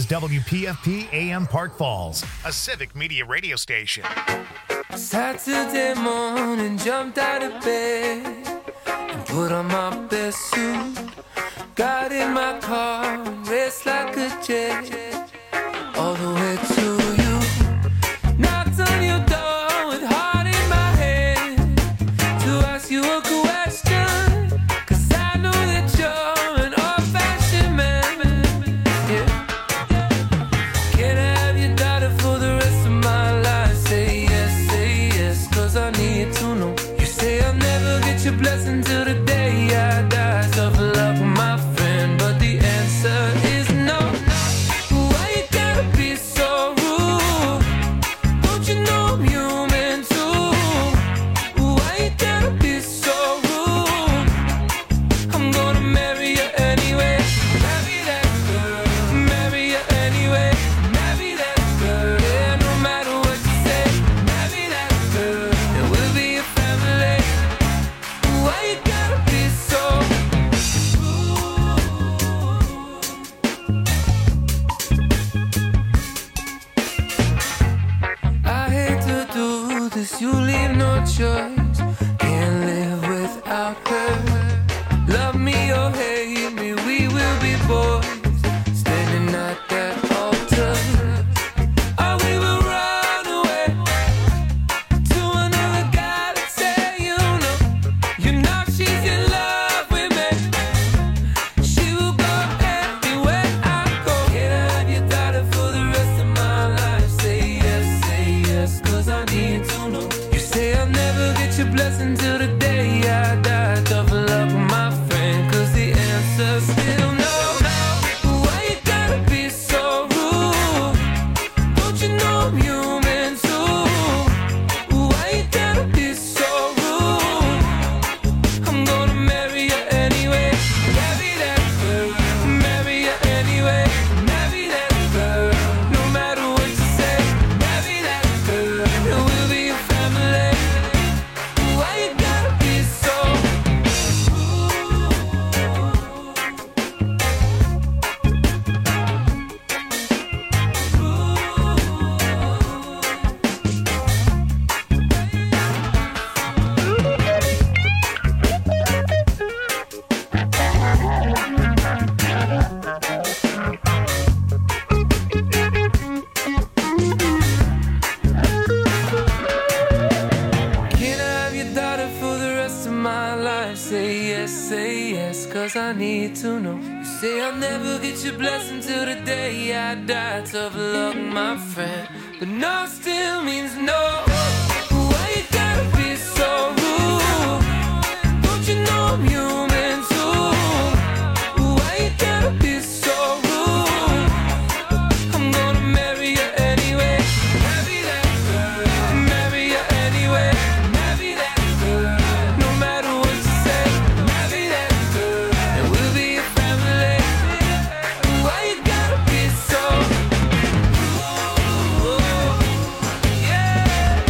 WPFP AM Park Falls, a civic media radio station. Saturday morning, jumped out of bed and put on my best suit. Got in my car and raced like a jet all the way to you. Knocked on your door with heart in my head to ask you a question, 'cause I know that you're an old-fashioned man. Yeah. Can I have your daughter for the rest of my life? Say yes, 'cause I need to know. You say I'll never get your blessing till the day I die. Tough luck, my friend, but the answer is no. Why you gotta be so rude? Don't you know I'm human too? Why you gotta be so rude? I'm gonna marry you anyway. Marry that girl. Marry you anyway. Marry that girl. Yeah, no matter what you say. Marry that girl. And we'll be a family. Why you gotta be so I hate to do this, you leave no choice. Can't live without her. Love me or hate me, we will be boys. Standing at that altar. Or we will run away to another guy that say you know she's in love with me. She will go anywhere I go. Can I have your daughter for the rest of my life? Say yes, 'cause I need to know. You say I'll never get your blessing till the day I die. Tough luck, my friend, 'cause the answer's still no. Why you gotta be so rude? Don't you know I'm human too? Why you gotta be so rude? I'm gonna marry you anyway. Marry that girl. Marry you anyway. Marry that girl. No matter what you say. Marry that girl. And we'll be a family. Why you gotta be so Can I have your daughter for the rest of my life? Say yes, 'cause I need to know. You say I'll never get your blessing till the day I die. Tough luck, my friend, but no still means no. Why you gotta be so rude? Don't you know I'm human too? Why you gotta be so rude? I'm gonna marry you anyway. Marry that girl. Marry you anyway. Marry that girl. No matter what you say. Marry that girl. And we'll be a family. Why you gotta be so rude? Yeah.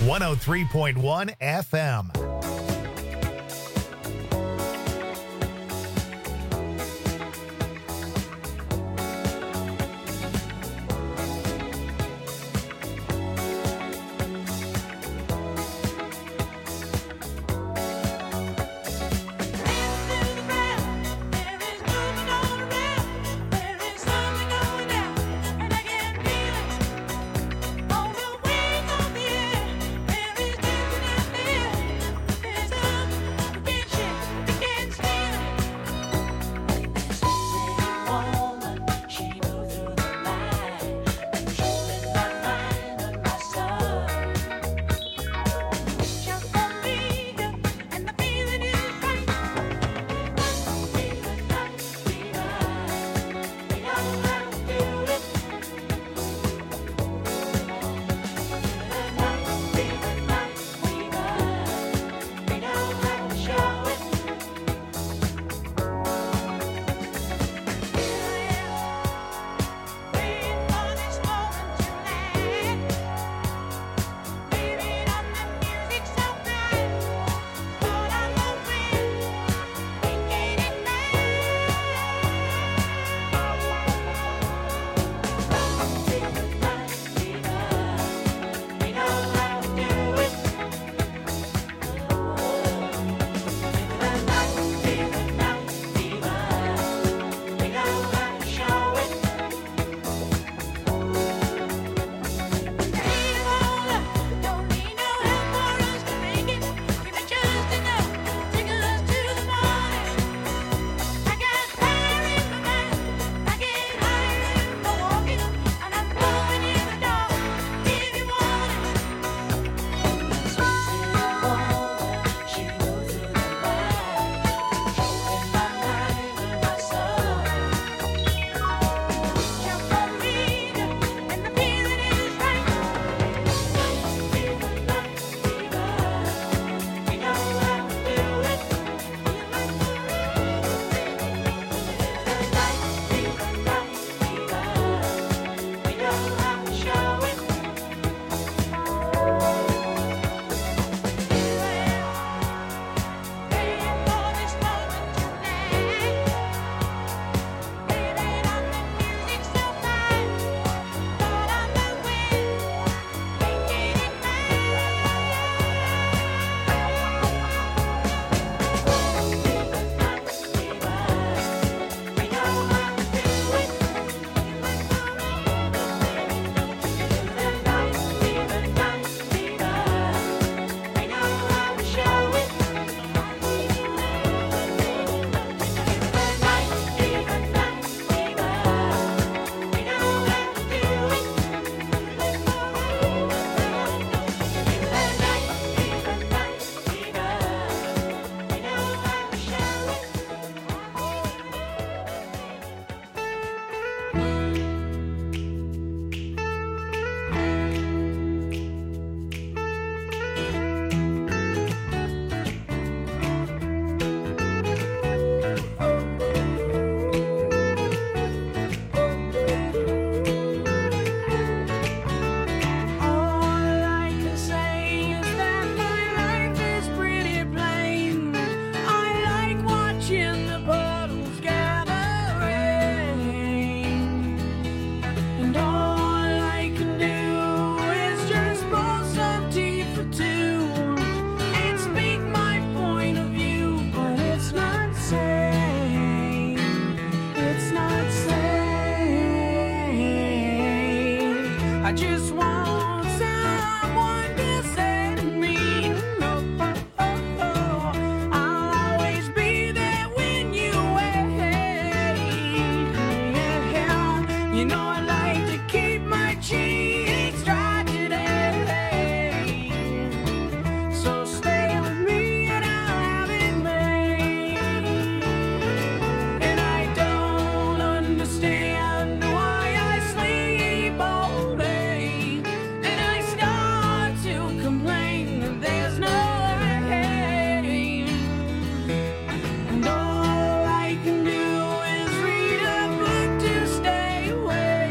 103.1 FM. And all I can do is read a book to stay away.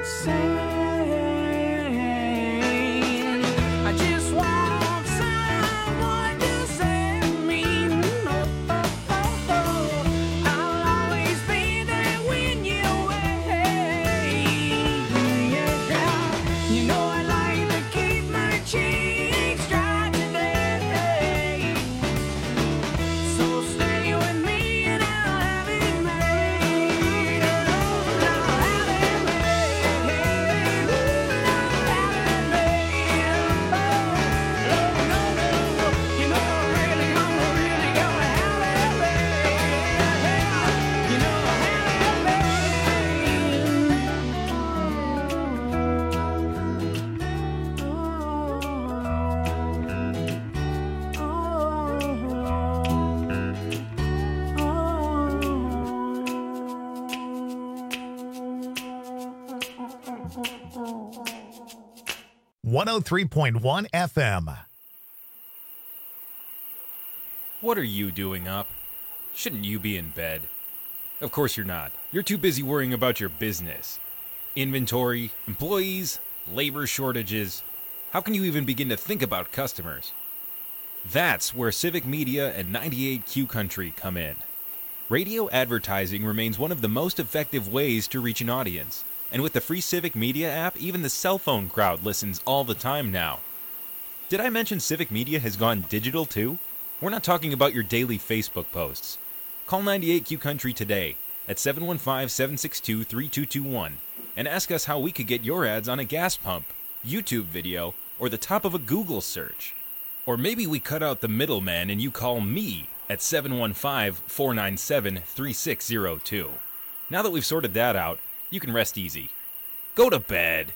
insane. I just want someone to save me. I'll always be there when you're away. Yeah. You know I like to keep my cheeks dry today. So stay with me and I'll have it made. I'll have it made. I'll have it made. Oh, no, no. You know I'm really gonna have it made. You know I'll have it made. 103.1 FM. What are you doing up? Shouldn't you be in bed? Of course you're not. You're too busy worrying about your business. Inventory, employees, labor shortages. How can you even begin to think about customers? That's where Civic Media and 98Q Country come in. Radio advertising remains one of the most effective ways to reach an audience. And with the free Civic Media app, even the cell phone crowd listens all the time now. Did I mention Civic Media has gone digital too? We're not talking about your daily Facebook posts. Call 98Q Country today at 715-762-3221 and ask us how we could get your ads on a gas pump, YouTube video, or the top of a Google search. Or maybe we cut out the middleman and you call me at 715-497-3602. Now that we've sorted that out, you can rest easy. Go to bed.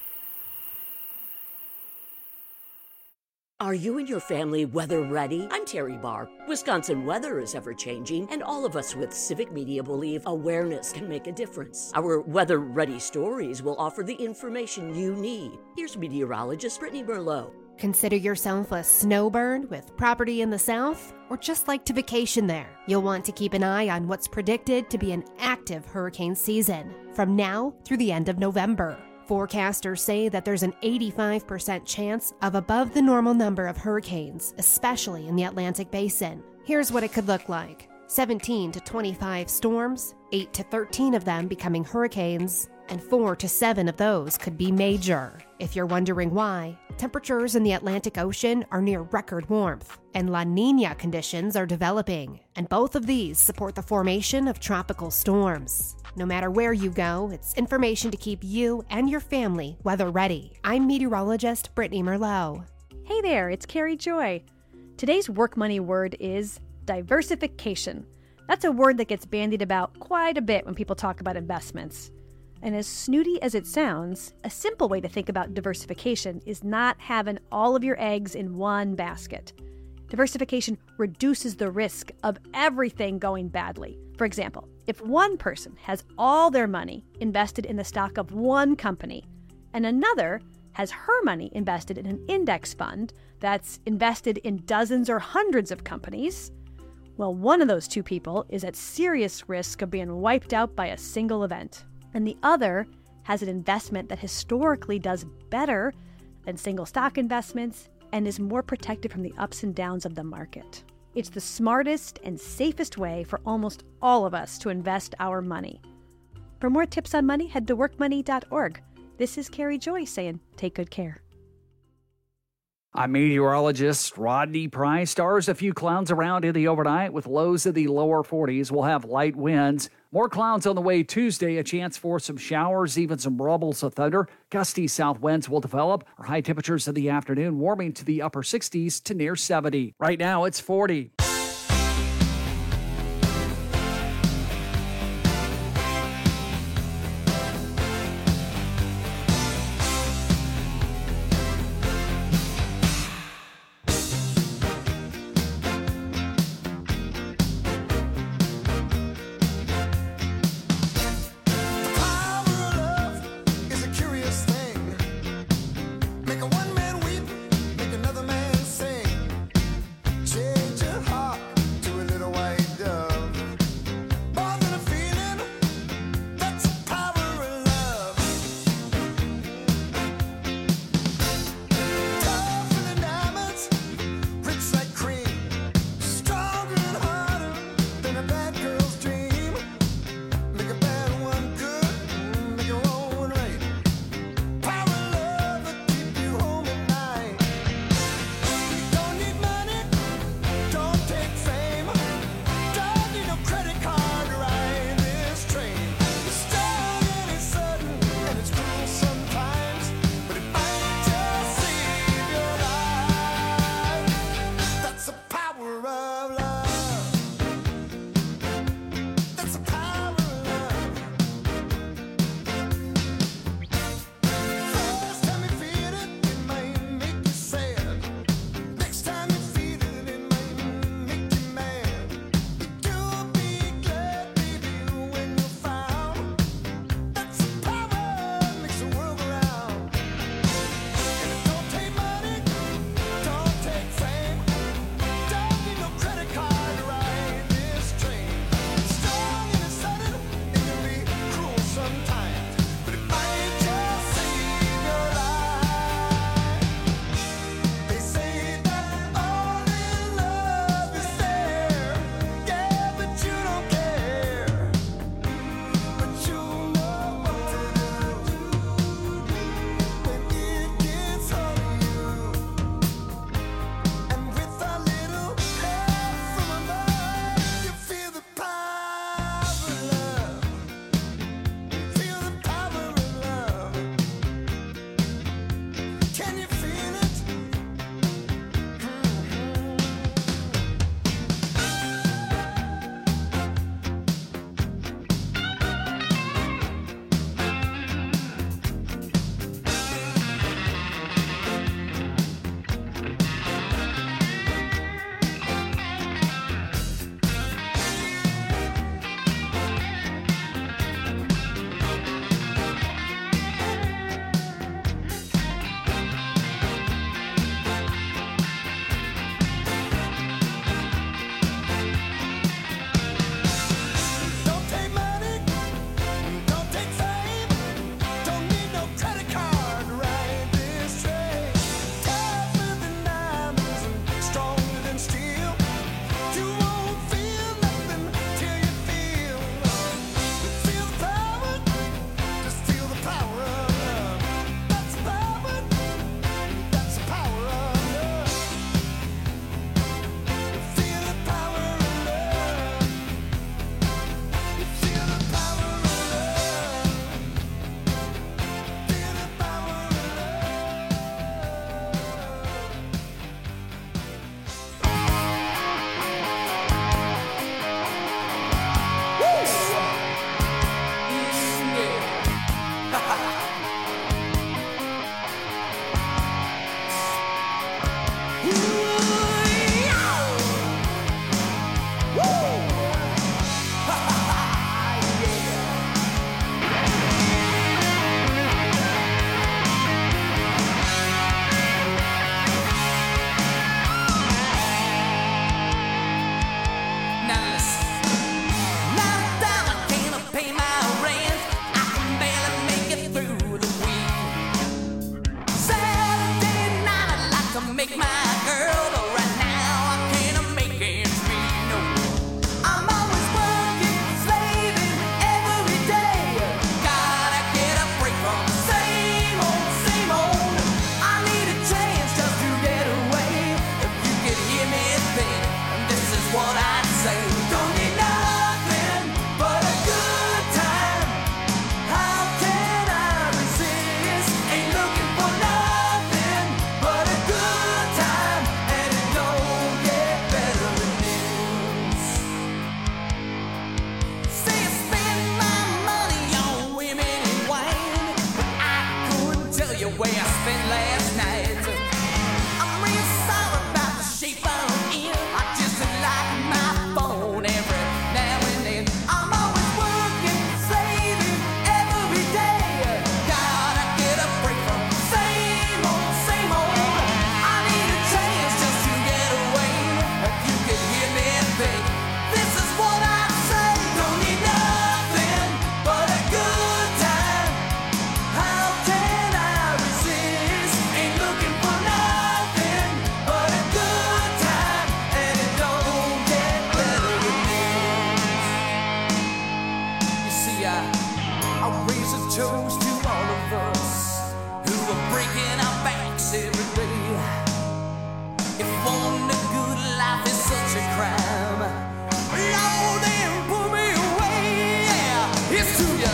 Are you and your family weather ready? I'm Terry Barr. Wisconsin weather is ever changing, and all of us with Civic Media believe awareness can make a difference. Our weather ready stories will offer the information you need. Here's meteorologist Brittany Merlot. Consider yourself a snowbird with property in the south, or just like to vacation there. You'll want to keep an eye on what's predicted to be an active hurricane season from now through the end of November. Forecasters say that there's an 85% chance of above the normal number of hurricanes, especially in the Atlantic Basin. Here's what it could look like. 17 to 25 storms, 8 to 13 of them becoming hurricanes, and 4 to 7 of those could be major. If you're wondering why, temperatures in the Atlantic Ocean are near record warmth, and La Niña conditions are developing, and both of these support the formation of tropical storms. No matter where you go, it's information to keep you and your family weather ready. I'm meteorologist Brittany Merlot. Hey there, it's Carrie Joy. Today's work money word is diversification. That's a word that gets bandied about quite a bit when people talk about investments. And as snooty as it sounds, a simple way to think about diversification is not having all of your eggs in one basket. Diversification reduces the risk of everything going badly. For example, if one person has all their money invested in the stock of one company and another has her money invested in an index fund that's invested in dozens or hundreds of companies, well, one of those two people is at serious risk of being wiped out by a single event. And the other has an investment that historically does better than single stock investments and is more protected from the ups and downs of the market. It's the smartest and safest way for almost all of us to invest our money. For more tips on money, head to workmoney.org. This is Carrie Joy saying, take good care. I'm meteorologist Rodney Price. Stars a few clouds around in the overnight with lows in the lower 40s. We'll have light winds. More clouds on the way Tuesday. A chance for some showers, even some rumbles of thunder. Gusty south winds will develop. Our high temperatures in the afternoon warming to the upper 60s to near 70. Right now it's 40. Make a one man weep, make another man sing. Change your heart. toast to all of us who are breaking our backs every day. If wanting a good life is such a crime, Lord, then pull me away. Yeah, it's to you.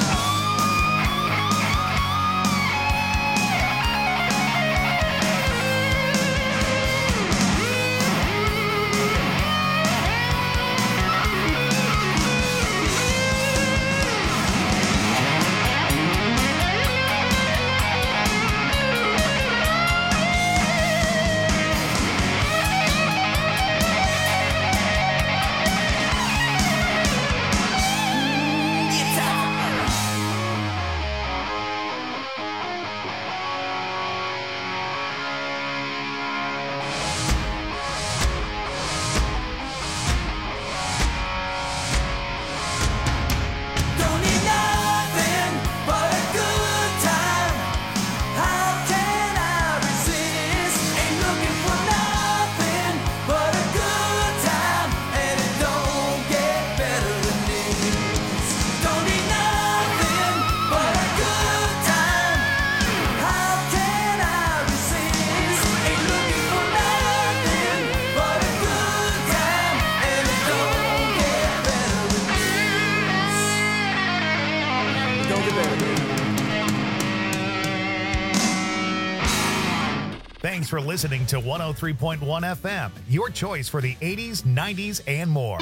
Thanks for listening to 103.1 FM, your choice for the 80s, 90s, and more.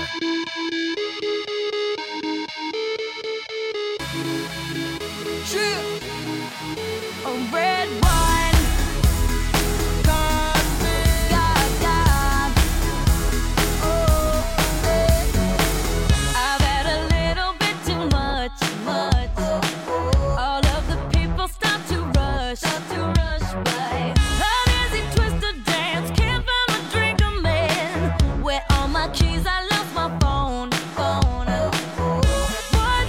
A red wine. God, oh, I've had a little bit too much. All of the people stop to rush by. Keys, I lost my phone. What's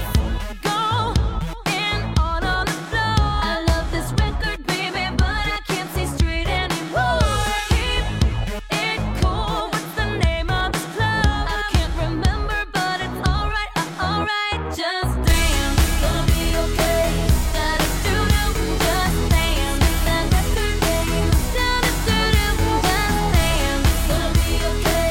going on the floor? I love this record, baby, but I can't see straight anymore. Keep it cool. What's the name of this club? I can't remember, but it's alright, alright. Just dance, gonna be okay. Gotta do, just dance. That record game, just dance. Gonna be okay.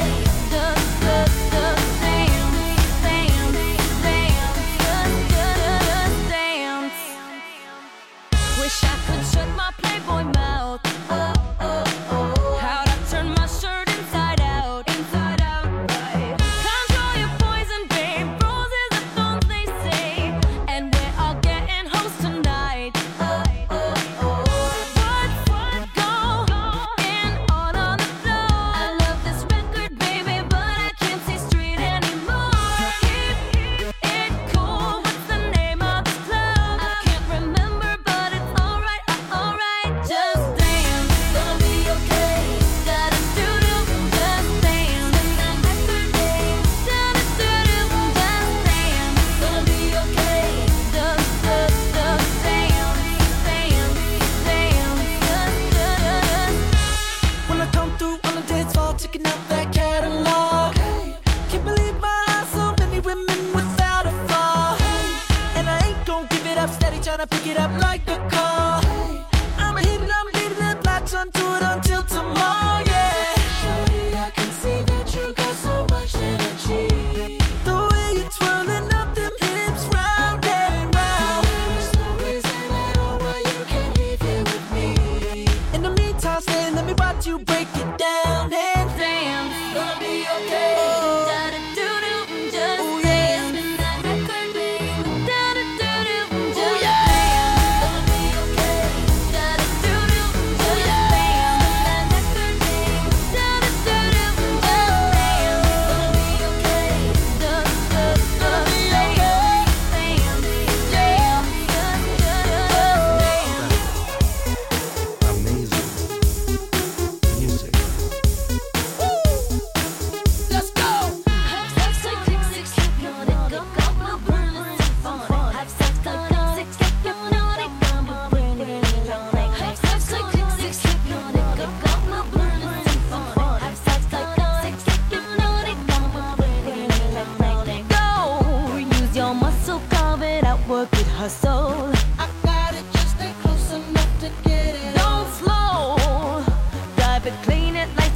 Wish I could shut my Playboy mouth. How'd I turn my shirt inside out? Right. Control your poison, babe. Roses are thorns, they say, and we're all getting hoes tonight. What's going on the floor? I love this record, baby, but I can't see straight anymore. Keep it cool. What's the name of this club? I can't remember, but it's alright, alright. Just dance, gonna be okay. Gotta do, just dance. That record game, gotta do, just dance. Gonna be okay. Just dance. When I come through on the dance floor, checking out that catalog. Can't believe my eyes, so many women without a flaw. And I ain't gon' give it up, steady tryna pick it up like a call. I'ma hit it, I'm leaving it, latch onto it until tomorrow, yeah. Shorty, I can see that you got so much energy. The way you're twirling up them hips round and round. There's no reason at all why you can't leave here with me. In the meantime, stay, let me watch you break it down and dance. Gonna be okay. Gotta do, just dance. That record, baby. Gotta do, just dance. Gonna be okay.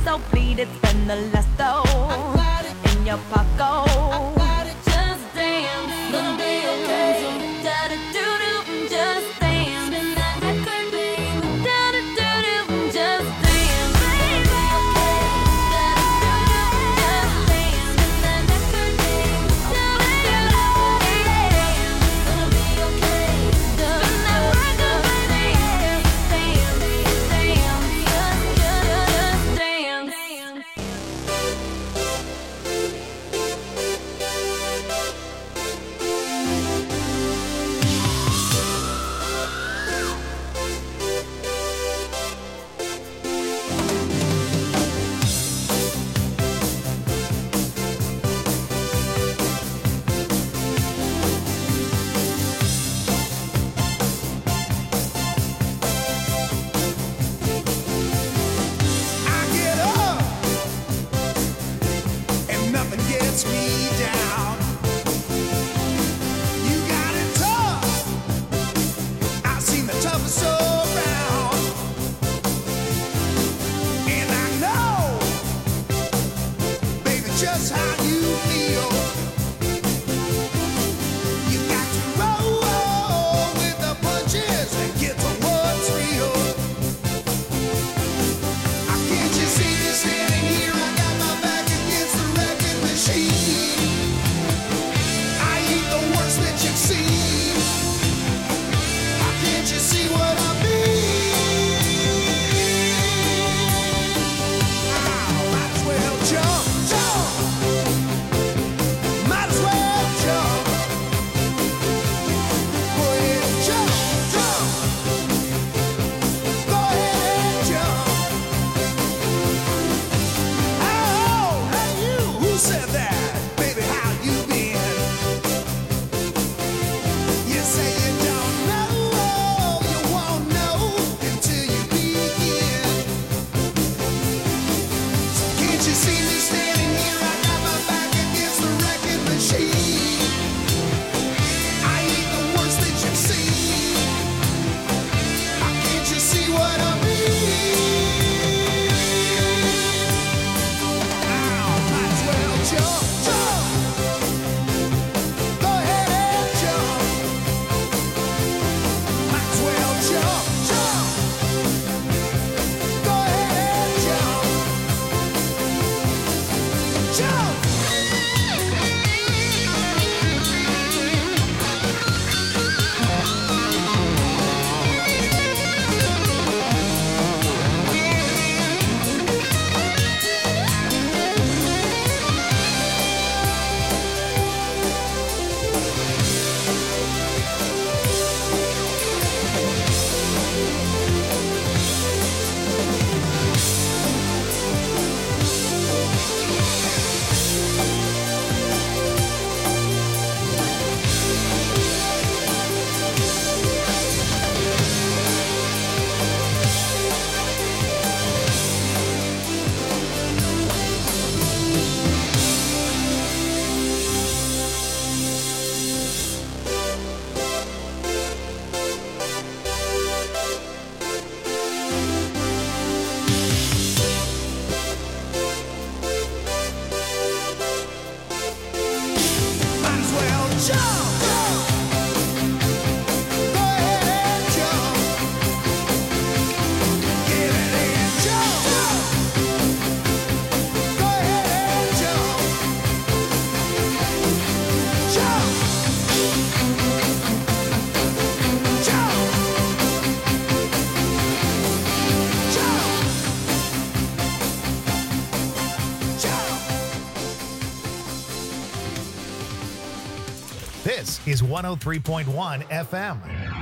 so please spend the last though in your pocket. Just dance, gonna be okay. Da-da-doo-doo, just dance. Spin that record, baby. Da-da-doo-doo, just dance. Baby, okay. Da-da-doo-doo, just dance. Spin that record, baby. Da-da-doo-doo, gonna be okay. Spin that record, baby. Dance, dance, I get up and nothing gets me down. You got it tough. I've seen the toughest around, and I know, baby, just how you feel. You got to roll with the punches and get to what's real. Can't you see me standing here? I got my back against the wrecking machine. I ain't the worst that you've seen. Can't you see what I mean? Might as well jump, jump. Might as well jump. Go ahead and jump, jump. Go ahead and jump. Oh, hey you, who said that? Baby, how you been? You say you don't know, you won't know until you begin. So can't you see me standing here? I got my back against the wrecking machine. I ain't the worst that you've seen. Can't you see what I mean? Might as well jump, jump. Go ahead and jump. Might as well jump, jump. Go ahead and jump. Jump. Might as well jump. Go ahead and jump. Get it and jump. Go ahead and jump. Jump. Jump. Jump. This is 103.1 FM.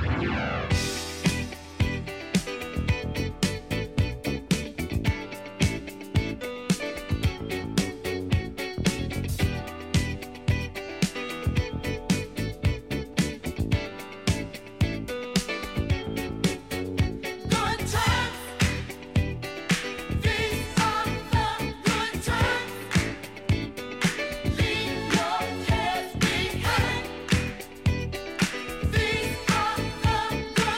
Good times. These are the good times. Leave your cares behind. These are the good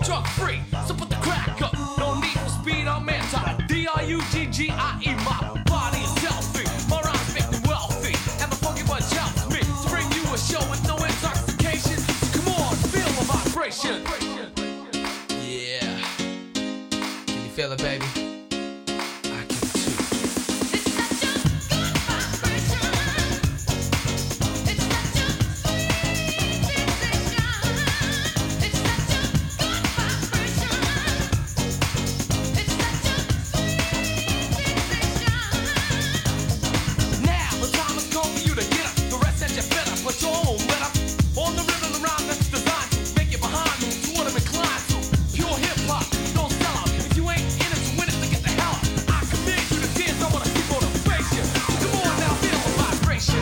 drug free. So put the crack up. No need for speed, I'm anti. D-R-U-G-G-I-E, my body is healthy. My rhymes make me wealthy. And the funky bunch helps me to bring you a show with no intoxication. So come on, feel the vibration. Yeah. Can you feel it, baby? I can too. It's such a good vibration. It's such a sweet sensation. It's such a good vibration. It's such a sweet sensation. Now the time has come for you to get up. The rest that you better put your own let up. On the rhythm around that's designed to make you behind me to what I'm inclined to. Pure hip hop, don't sell out. If you ain't in it to win it, then get the hell out. I command you to dance, I wanna see motivation. Come on now, feel the vibration.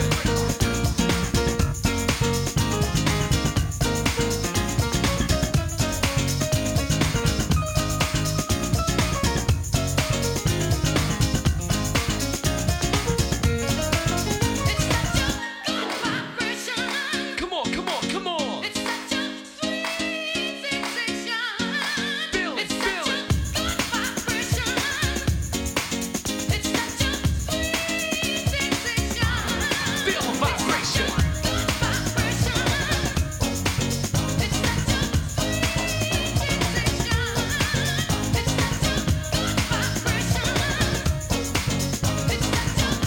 Come on, come on, come on. It's such a sweet sensation. Feel it, feel it. Good vibration. It's such a sweet sensation. Feel the vibration. Good vibration. It's such a sweet sensation. It's such a good vibration. It's such a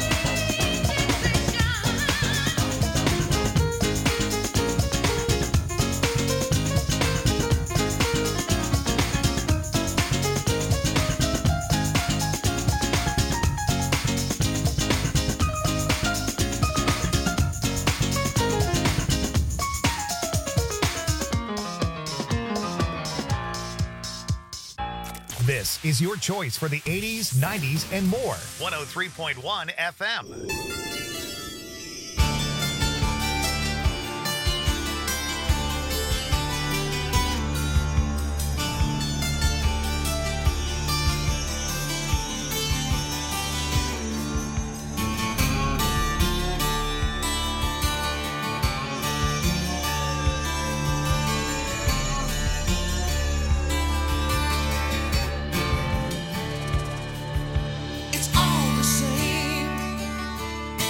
This is your choice for the 80s, 90s, and more. 103.1 FM. It's all the same.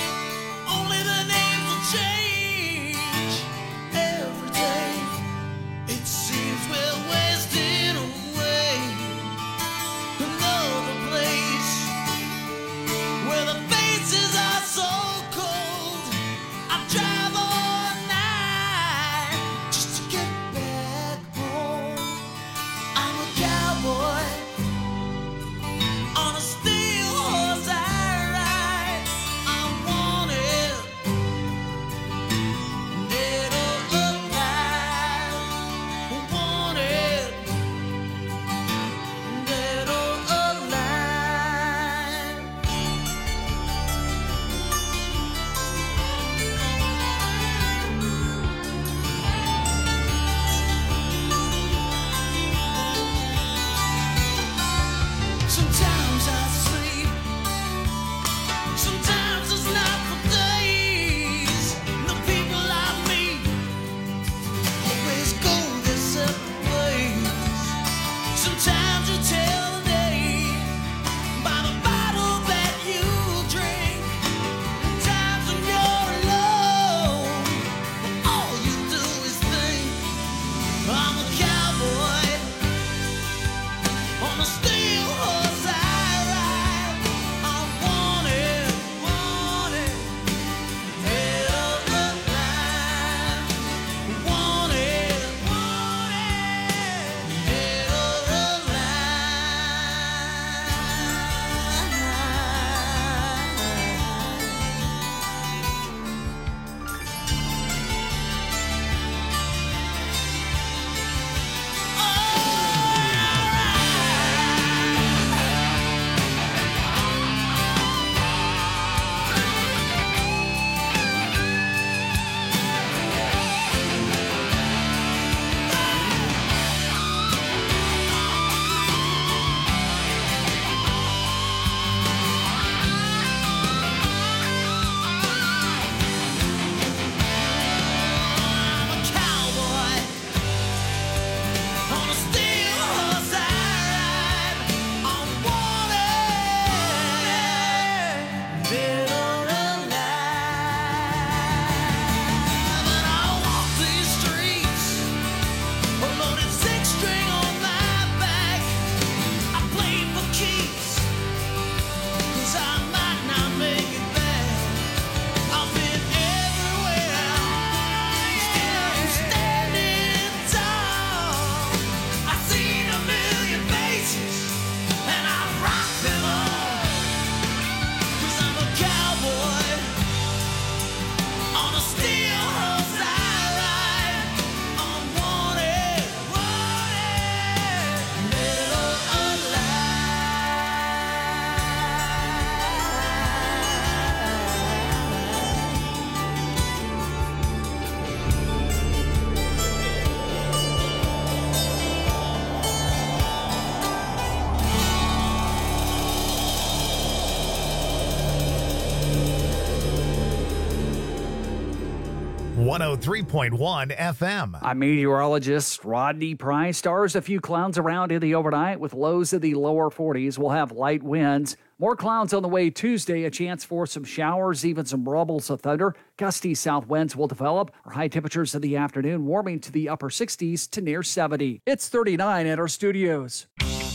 103.1 FM. I'm meteorologist Rodney Price. Stars a few clouds around in the overnight with lows in the lower 40s. We'll have light winds. More clouds on the way Tuesday. A chance for some showers, even some rumbles of thunder. Gusty south winds will develop. Our high temperatures in the afternoon warming to the upper 60s to near 70. It's 39 at our studios.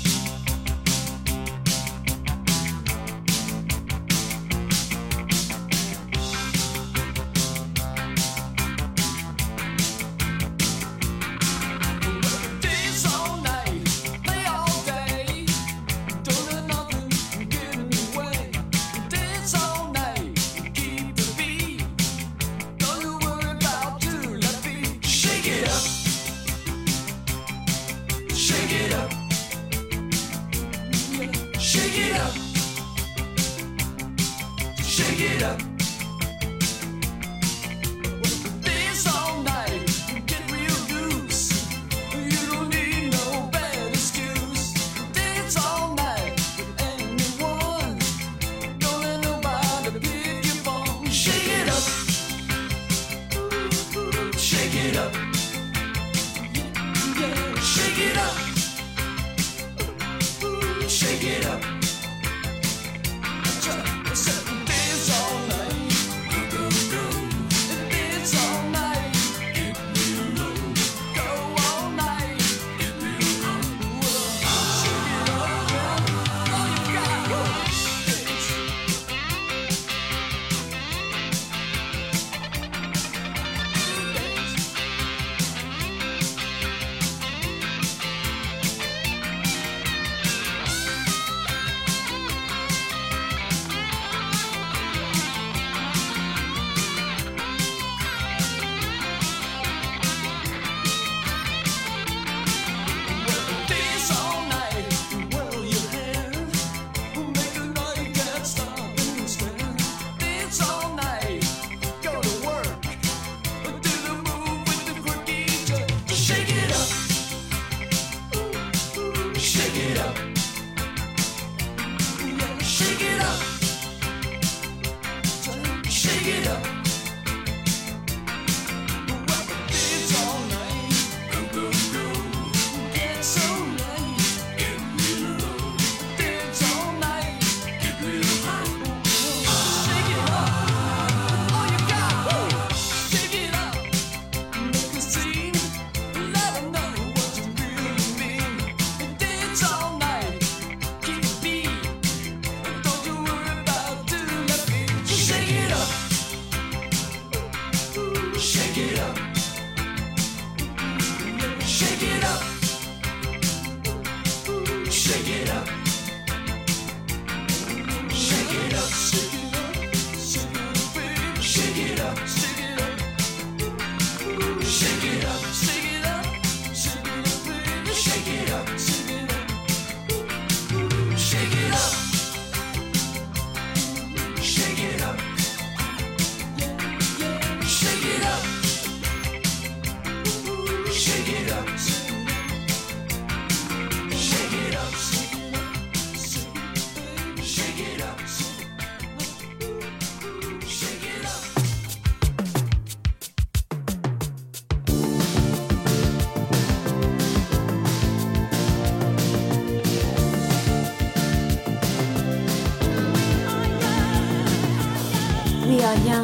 We are young,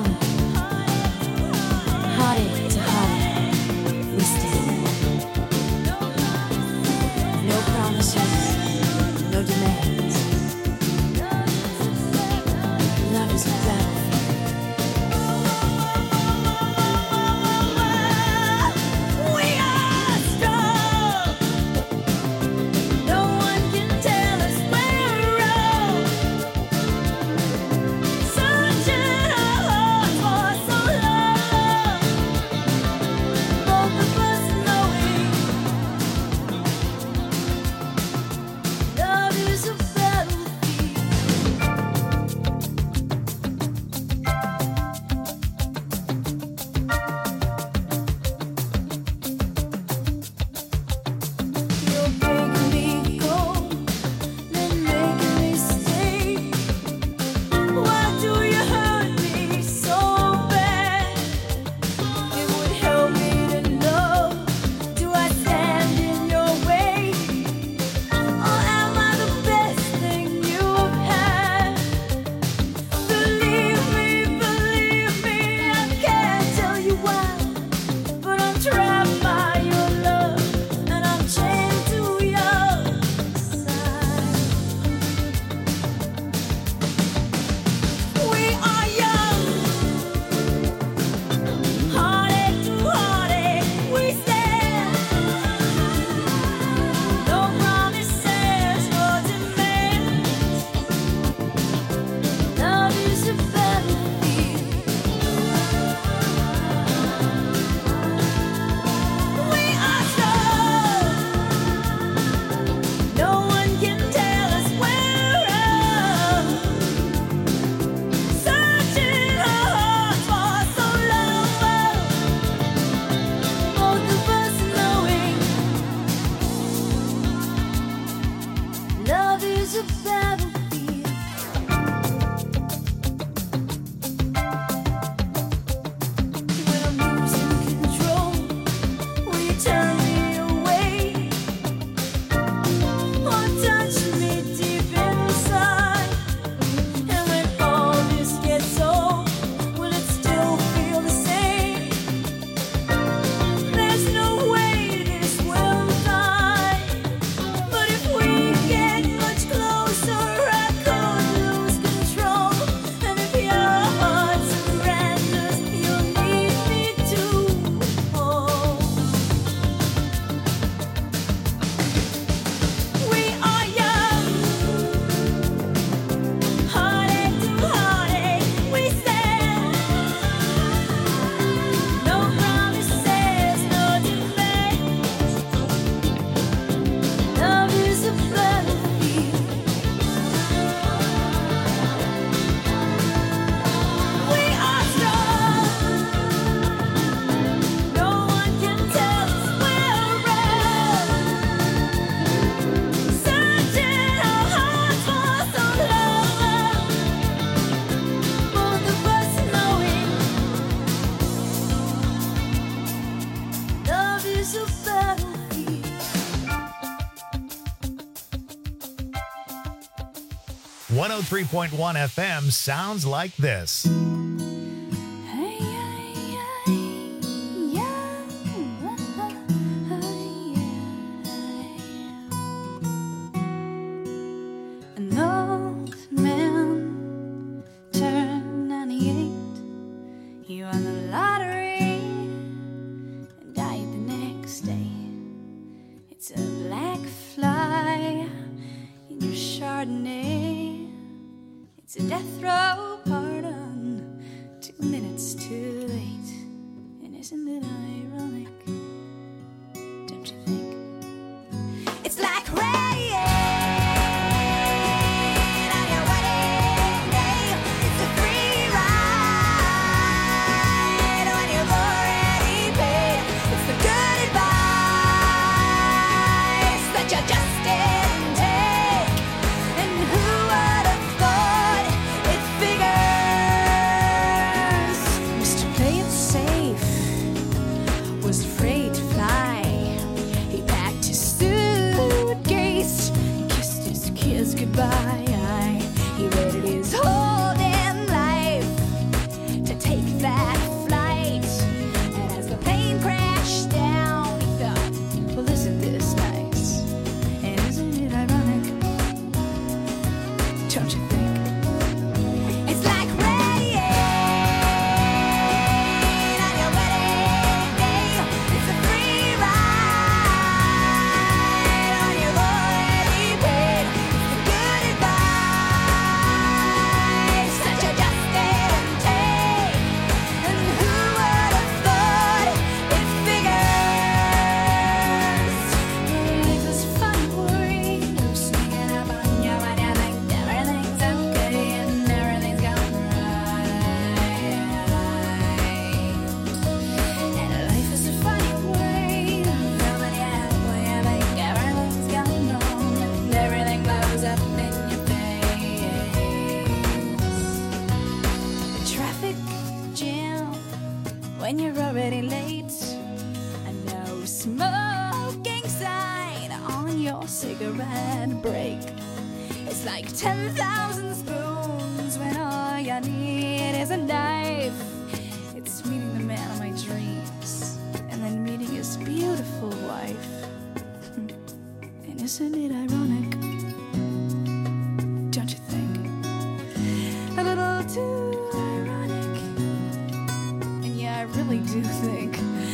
hearted to heart, we stand. No promises, no demands. Love is a battlefield. We are strong. No one can tell us we're wrong. Searching our hearts. 103.1 FM sounds like this. An old man turned 98. He won the lottery and died the next day. It's a black fly in your Chardonnay. It's a death row pardon, 2 minutes too late. And isn't it ironic? Don't you think? It's like rain on your wedding day. It's a free ride when you've already paid. It's the good advice that you just didn't take. And who would have thought it figures? Mr. Play It Safe was afraid to fly. He packed his suitcase, kissed his kids goodbye. He waited his whole damn life to take that flight. And as the plane crashed down, he thought, well, isn't this nice? And isn't it ironic? Don't you think? It's like rain on your wedding day. It's a free ride when you've already paid. It's the good advice that you just didn't take. And who would have thought it figures? Life is fun, worry, sneaking up on you when you think everything's okay and everything's going right. And life is a funny way, coming out when you think everything's going wrong and everything blows up in your face. The traffic jam when you're already late. A no smoking sign on your cigarette break. It's like 10,000 spoons when all you need is a knife. It's meeting the man of my dreams and then meeting his beautiful wife. And isn't it ironic? Don't you think? A little too ironic. And yeah, I really do think